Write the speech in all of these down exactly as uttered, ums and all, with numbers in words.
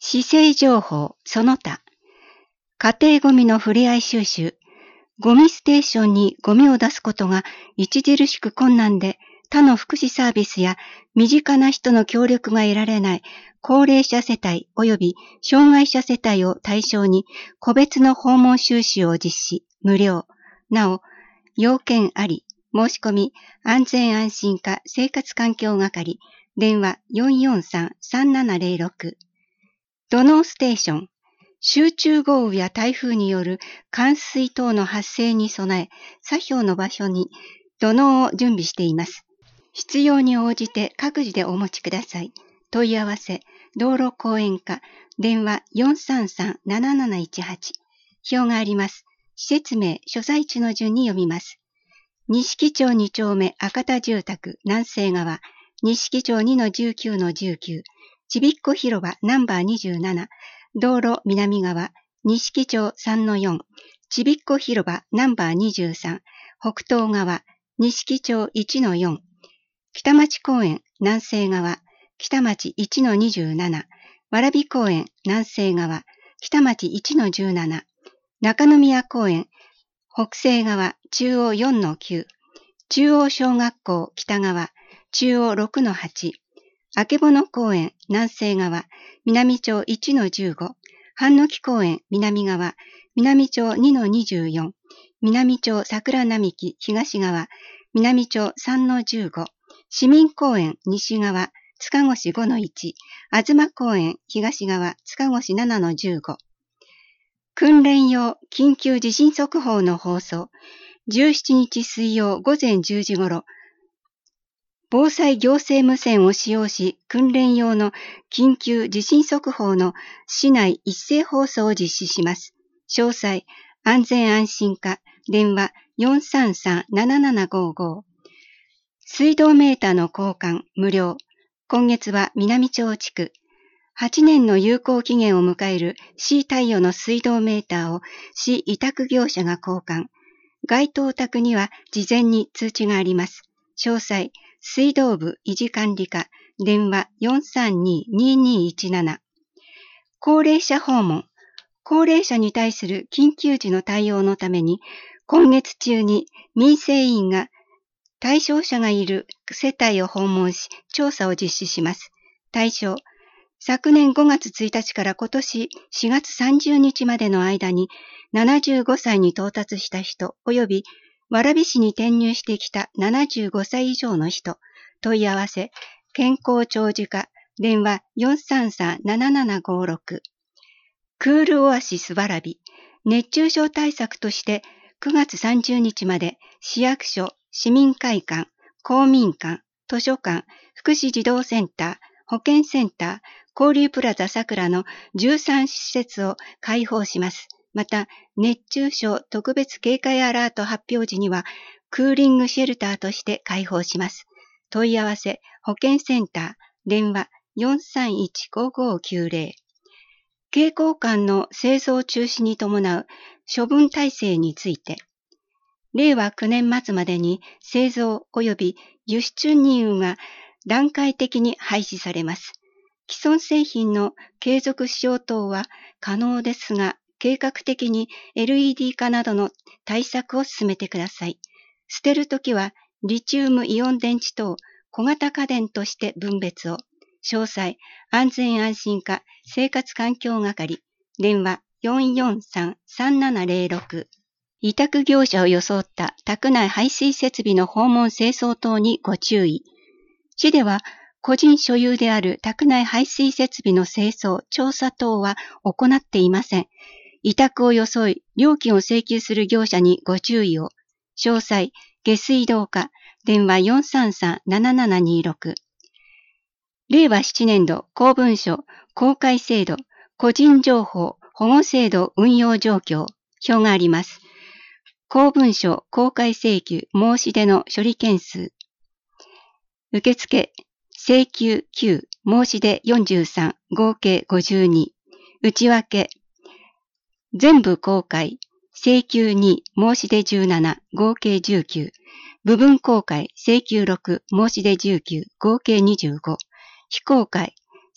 市政情報その他、家庭ゴミのふれあい収集、ゴミステーションにゴミを出すことが著しく困難で、他の福祉サービスや身近な人の協力が得られない高齢者世帯及び障害者世帯を対象に個別の訪問収集を実施、無料。なお、要件あり、申し込み、安全安心課生活環境係、電話 よんよんさんさんななゼロろく。土のうステーション、集中豪雨や台風による冠水等の発生に備え、作業の場所に土のうを準備しています。必要に応じて各自でお持ちください。問い合わせ、道路公園課、電話 よんさんさんなななないちはち。表があります。施設名、所在地の順に読みます。錦町に丁目赤田住宅南西側、錦町 にのじゅうきゅうのじゅうきゅう、ちびっこ広場ナンバーにじゅうなな、道路南側、錦町 さんのよん、ちびっこ広場ナンバーにじゅうさん、北東側、錦町 いちのよん、北町公園南西側、北町 いちのにじゅうなな、蕨公園南西側、北町 いちのじゅうなな、中宮公園北西側、中央 よんのきゅう、中央小学校北側、中央 ろくのはち、あけぼの公園南西側、南町 いちのじゅうご、半の木公園南側、南町 にのにじゅうよん、南町桜並木東側、南町 さんのじゅうご、市民公園西側、塚越 ごのいち、東公園東側、塚越 ななのじゅうご。訓練用緊急地震速報の放送、じゅうしちにち水曜午前じゅうじ頃、防災行政無線を使用し、訓練用の緊急地震速報の市内一斉放送を実施します。詳細、安全安心課、電話 よんさんさんななななごご。水道メーターの交換、無料。今月は南町地区。はちねんの有効期限を迎える市貸与の水道メーターを市委託業者が交換。該当宅には事前に通知があります。詳細、水道部維持管理課、電話 よんさんにににいちなな。高齢者訪問。高齢者に対する緊急時の対応のために、今月中に民生委員が対象者がいる世帯を訪問し、調査を実施します。対象、昨年ごがつついたちから今年しがつさんじゅうにちまでの間にななじゅうごさいに到達した人及び蕨市に転入してきたななじゅうごさい以上の人、問い合わせ、健康長寿課、電話 よんさんさんななななごろく。クールオアシス蕨、熱中症対策としてくがつさんじゅうにちまで市役所、市民会館、公民館、図書館、福祉児童センター、保健センター、交流プラザさくらのじゅうさんしせつを開放します。また、熱中症特別警戒アラート発表時には、クーリングシェルターとして開放します。問い合わせ、保健センター、電話 よんさんいちごごきゅうゼロ。携行缶の製造中止に伴う処分体制について、れいわきゅうねん末までに製造及び輸出任務が段階的に廃止されます。既存製品の継続使用等は可能ですが、計画的に エルイーディー 化などの対策を進めてください。捨てるときはリチウムイオン電池等小型家電として分別を。詳細、安全安心課生活環境係、電話 よんよんさんさんななゼロろく。委託業者を装った宅内排水設備の訪問清掃等にご注意。市では個人所有である宅内排水設備の清掃、調査等は行っていません。委託を装い、料金を請求する業者にご注意を。詳細、下水道課、電話 よんさんさんななななにろく。れいわななねん度公文書公開制度個人情報保護制度運用状況表があります。公文書公開請求申し出の処理件数。受付請求きゅう申し出よんじゅうさん合計ごじゅうに。内訳全部公開請求に申し出じゅうなな合計じゅうきゅう。部分公開請求ろく申し出じゅうきゅう合計にじゅうご。非公開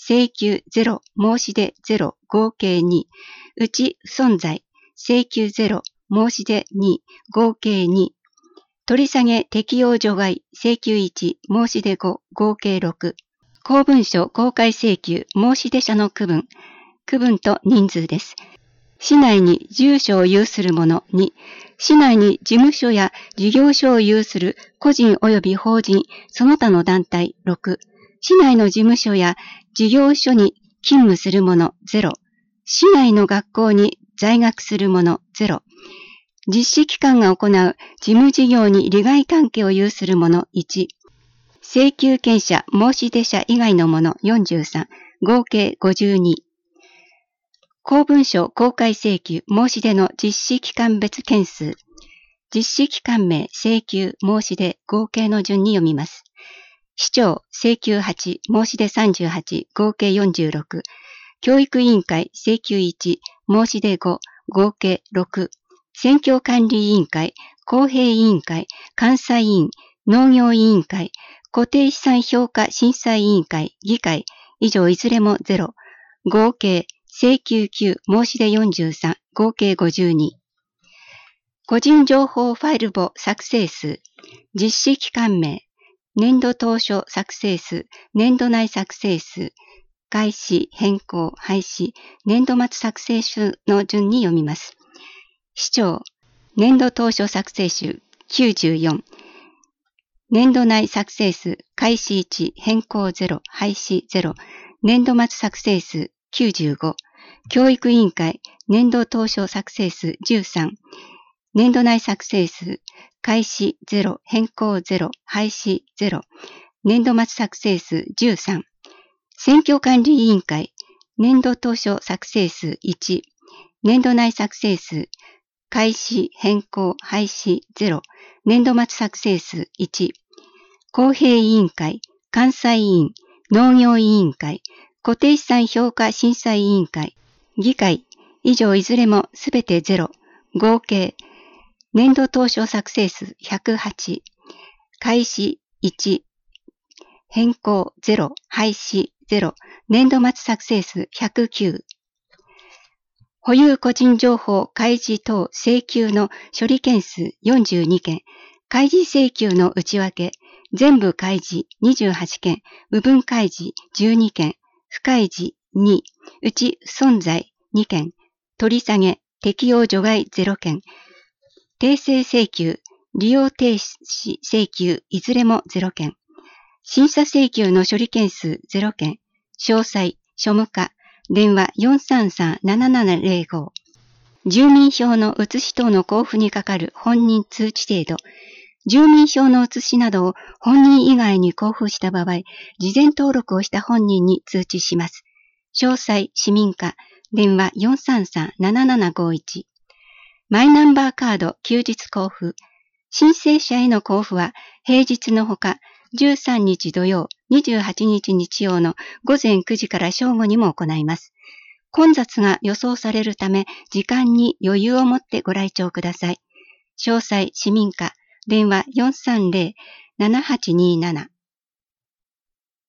請求ゼロ、申し出ゼロ、合計に、うち不存在、請求ゼロ、申し出に、合計に、取り下げ適用除外、請求いち、申し出ご、合計ろく。公文書公開請求、申し出者の区分、区分と人数です。市内に住所を有する者に、市内に事務所や事業所を有する個人及び法人、その他の団体ろく、市内の事務所や事業所に勤務する者ゼロ、市内の学校に在学する者ゼロ、実施機関が行う事務事業に利害関係を有する者いち、請求権者、申し出者以外の者よんじゅうさん、合計ごじゅうに。公文書公開請求申し出の実施機関別件数。実施機関名、請求、申し出、合計の順に読みます。市長、請求はち、申し出さんじゅうはち、合計よんじゅうろく。教育委員会、請求いち、申し出ご、合計ろく。選挙管理委員会、公平委員会、監査委員、農業委員会、固定資産評価審査委員会、議会、以上いずれもゼロ。合計、請求きゅう、申し出よんじゅうさん、合計ごじゅうに。個人情報ファイル簿作成数、実施期間名、年度当初作成数、年度内作成数、開始、変更、廃止、年度末作成数の順に読みます。市長、年度当初作成数きゅうじゅうよん、年度内作成数、開始いち、変更ゼロ、廃止ゼロ、年度末作成数きゅうじゅうご、教育委員会、年度当初作成数じゅうさん、年度内作成数、開始ゼロ、変更ゼロ、廃止ゼロ、年度末作成数じゅうさん、選挙管理委員会、年度当初作成数いち、年度内作成数、開始、変更、廃止ゼロ、年度末作成数いち、公平委員会、監査委員、農業委員会、固定資産評価審査委員会、議会、以上いずれもすべてゼロ、合計、年度当初作成数ひゃくはち、開始いち、変更ゼロ、廃止ゼロ、年度末作成数ひゃくきゅう。保有個人情報開示等請求の処理件数よんじゅうにけん、開示請求の内訳、全部開示にじゅうはちけん、部分開示じゅうにけん、不開示に、うち不存在にけん、取り下げ、適用除外ゼロけん、訂正請求、利用停止請求いずれもゼロけん、審査請求の処理件数ゼロけん、詳細、庶務課、電話 よんさんさんななななゼロご。住民票の写し等の交付にかかる本人通知程度。住民票の写しなどを本人以外に交付した場合、事前登録をした本人に通知します。詳細、市民課、電話 よんさんさんななななごいち。マイナンバーカード休日交付。申請者への交付は平日のほか、じゅうさんにち土曜、にじゅうはちにち日曜のごぜんくじから正午にも行います。混雑が予想されるため、時間に余裕を持ってご来庁ください。詳細、市民課、電話 よんさんゼロ ななはちにーなな。